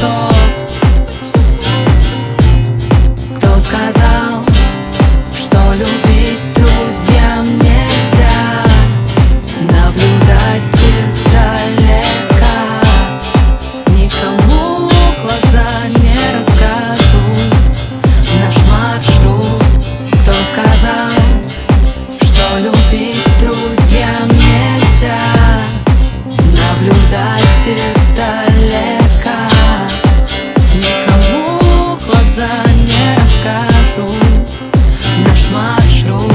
стоп? Кто сказал, что любить друзьям нельзя? Наблюдать издалека, никому глаза не расскажу наш маршрут. Кто сказал, что любить друзьям нельзя? Наблюдать издалека, никому глаза не расскажу наш маршрут.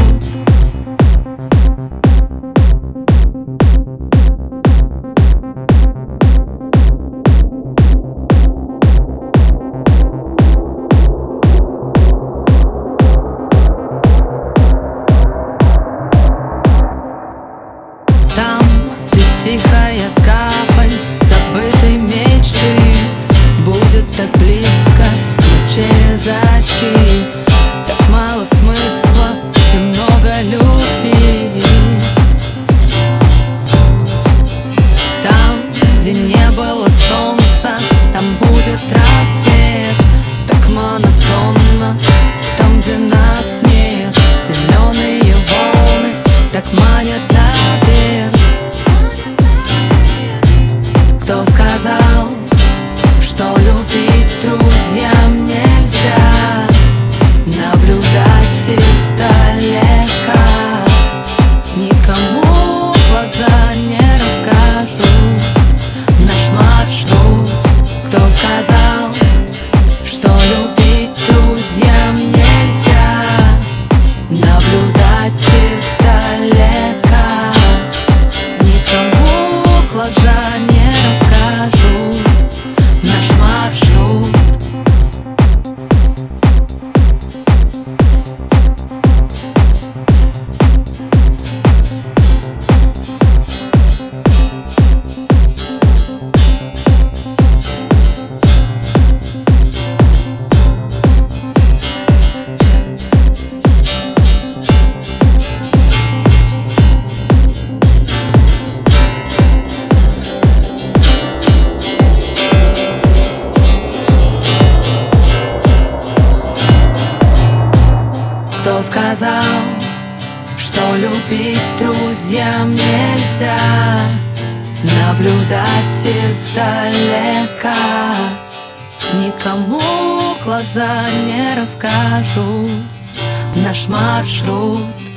Там, где тихая гавань забытой мечты, будет так близко, но через очки. Так мало смысла, где много любви. Там, где не было солнца, там будет рассвет. Так монотонно, там, где нас нет. Зеленые волны так манят наверх. Кто сказал, что любить друзьям нельзя? Наблюдать издалека, никому глаза не расскажу наш маршрут. Кто сказал, что любить друзьям нельзя? Наблюдать издалека, никому глаза не расскажу наш маршрут. Кто сказал, что любить друзьям нельзя? Наблюдать издалека, никому глаза не расскажут наш маршрут.